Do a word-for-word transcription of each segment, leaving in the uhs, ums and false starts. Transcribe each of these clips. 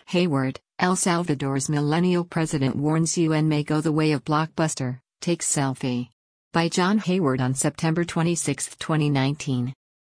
Hayward, El Salvador's millennial president warns U N may go the way of blockbuster, takes selfie. By John Hayward on September twenty-sixth, twenty nineteen.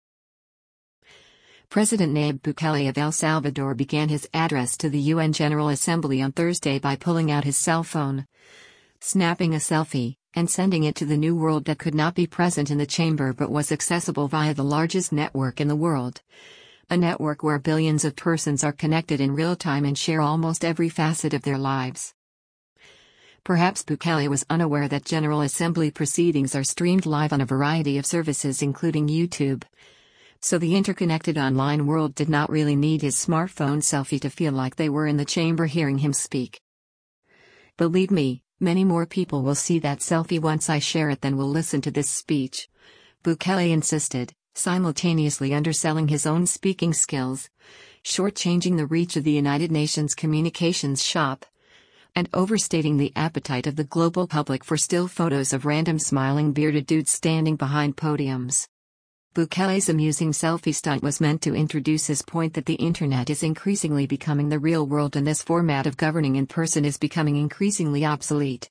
President Nayib Bukele of El Salvador began his address to the U N General Assembly on Thursday by pulling out his cell phone, snapping a selfie, and sending it to the new world that could not be present in the chamber but was accessible via the largest network in the world. A network where billions of persons are connected in real time and share almost every facet of their lives. Perhaps Bukele was unaware that General Assembly proceedings are streamed live on a variety of services including YouTube. So the interconnected online world did not really need his smartphone selfie to feel like they were in the chamber hearing him speak. Believe me, many more people will see that selfie once I share it than will listen to this speech, Bukele insisted, simultaneously underselling his own speaking skills, shortchanging the reach of the United Nations communications shop, and overstating the appetite of the global public for still photos of random smiling bearded dudes standing behind podiums. Bukele's amusing selfie stunt was meant to introduce his point that the internet is increasingly becoming the real world and this format of governing in person is becoming increasingly obsolete.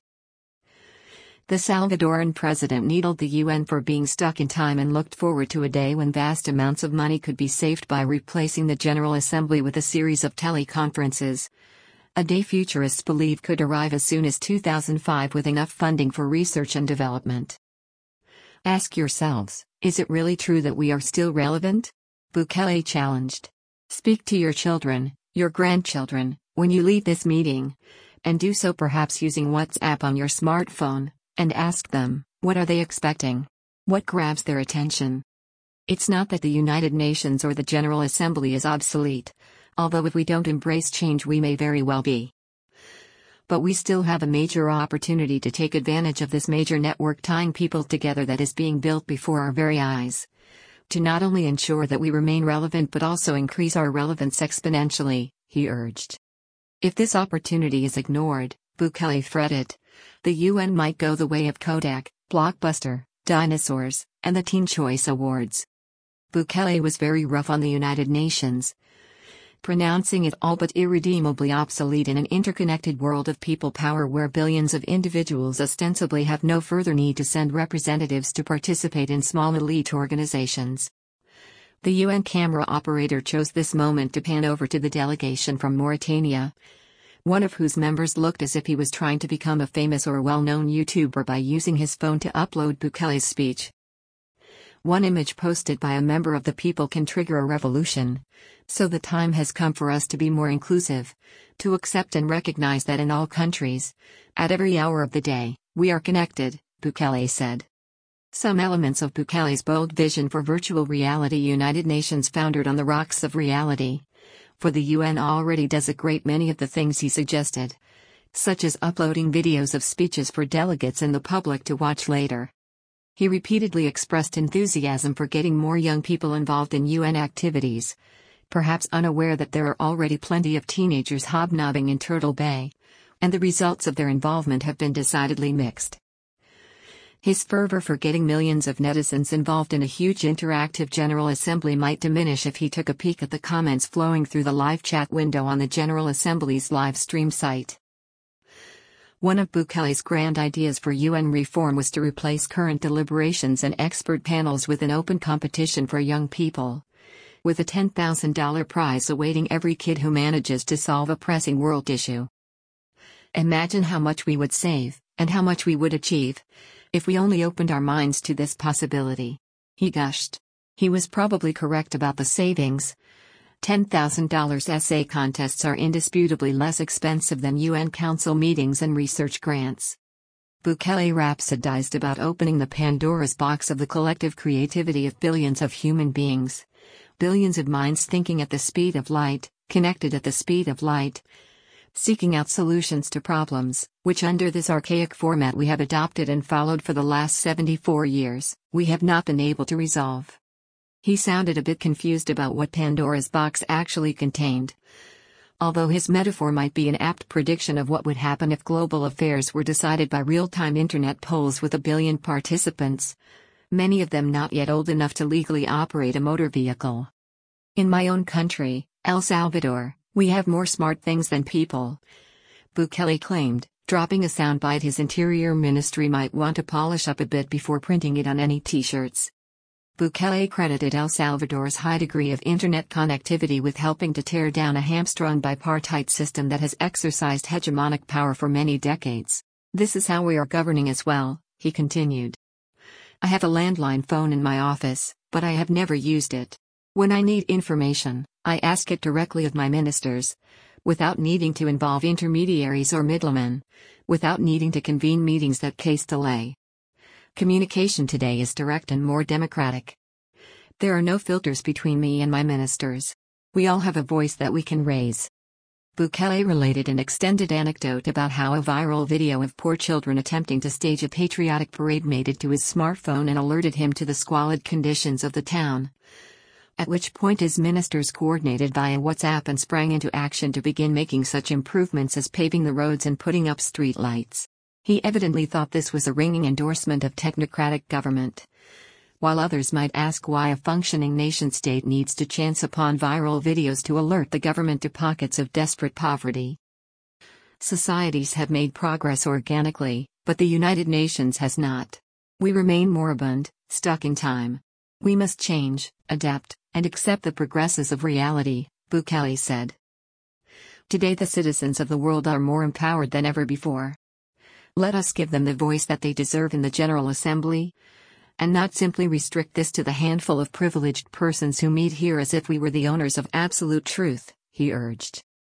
The Salvadoran president needled the U N for being stuck in time and looked forward to a day when vast amounts of money could be saved by replacing the General Assembly with a series of teleconferences. A day futurists believe could arrive as soon as two thousand five with enough funding for research and development. Ask yourselves, is it really true that we are still relevant? Bukele challenged. Speak to your children, your grandchildren, when you leave this meeting, and do so perhaps using WhatsApp on your smartphone, and ask them, what are they expecting? What grabs their attention? It's not that the United Nations or the General Assembly is obsolete, although if we don't embrace change we may very well be. But we still have a major opportunity to take advantage of this major network tying people together that is being built before our very eyes. To not only ensure that we remain relevant but also increase our relevance exponentially, he urged. If this opportunity is ignored, Bukele fretted, the U N might go the way of Kodak, Blockbuster, dinosaurs, and the Teen Choice Awards. Bukele was very rough on the United Nations, pronouncing it all but irredeemably obsolete in an interconnected world of people power where billions of individuals ostensibly have no further need to send representatives to participate in small elite organizations. The U N camera operator chose this moment to pan over to the delegation from Mauritania, one of whose members looked as if he was trying to become a famous or well-known YouTuber by using his phone to upload Bukele's speech. One image posted by a member of the people can trigger a revolution, so the time has come for us to be more inclusive, to accept and recognize that in all countries, at every hour of the day, we are connected, Bukele said. Some elements of Bukele's bold vision for virtual reality United Nations foundered on the rocks of reality, for the U N already does a great many of the things he suggested, such as uploading videos of speeches for delegates and the public to watch later. He repeatedly expressed enthusiasm for getting more young people involved in U N activities, perhaps unaware that there are already plenty of teenagers hobnobbing in Turtle Bay, and the results of their involvement have been decidedly mixed. His fervor for getting millions of netizens involved in a huge interactive General Assembly might diminish if he took a peek at the comments flowing through the live chat window on the General Assembly's live stream site. One of Bukele's grand ideas for U N reform was to replace current deliberations and expert panels with an open competition for young people, with a ten thousand dollars prize awaiting every kid who manages to solve a pressing world issue. Imagine how much we would save, and how much we would achieve, if we only opened our minds to this possibility, he gushed. He was probably correct about the savings. ten thousand dollars essay contests are indisputably less expensive than U N Council meetings and research grants. Bukele rhapsodized about opening the Pandora's box of the collective creativity of billions of human beings. Billions of minds thinking at the speed of light, connected at the speed of light, seeking out solutions to problems, which under this archaic format we have adopted and followed for the last seventy-four years, we have not been able to resolve. He sounded a bit confused about what Pandora's box actually contained. Although his metaphor might be an apt prediction of what would happen if global affairs were decided by real-time internet polls with a billion participants, many of them not yet old enough to legally operate a motor vehicle. In my own country, El Salvador, We have more smart things than people, Bukele claimed, dropping a soundbite his interior ministry might want to polish up a bit before printing it on any t-shirts. Bukele credited El Salvador's high degree of internet connectivity with helping to tear down a hamstrung bipartite system that has exercised hegemonic power for many decades. This is how we are governing as well, he continued. I have a landline phone in my office, but I have never used it. When I need information, I ask it directly of my ministers, without needing to involve intermediaries or middlemen, without needing to convene meetings that case delay. Communication today is direct and more democratic. There are no filters between me and my ministers. We all have a voice that we can raise. Bukele related an extended anecdote about how a viral video of poor children attempting to stage a patriotic parade made it to his smartphone and alerted him to the squalid conditions of the town. At which point his ministers coordinated via WhatsApp and sprang into action to begin making such improvements as paving the roads and putting up street lights. He evidently thought this was a ringing endorsement of technocratic government. While others might ask why a functioning nation-state needs to chance upon viral videos to alert the government to pockets of desperate poverty. Societies have made progress organically, but the United Nations has not. We remain moribund, stuck in time. We must change, adapt, and accept the progresses of reality, Bukele said. Today the citizens of the world are more empowered than ever before. Let us give them the voice that they deserve in the General Assembly, and not simply restrict this to the handful of privileged persons who meet here as if we were the owners of absolute truth, he urged.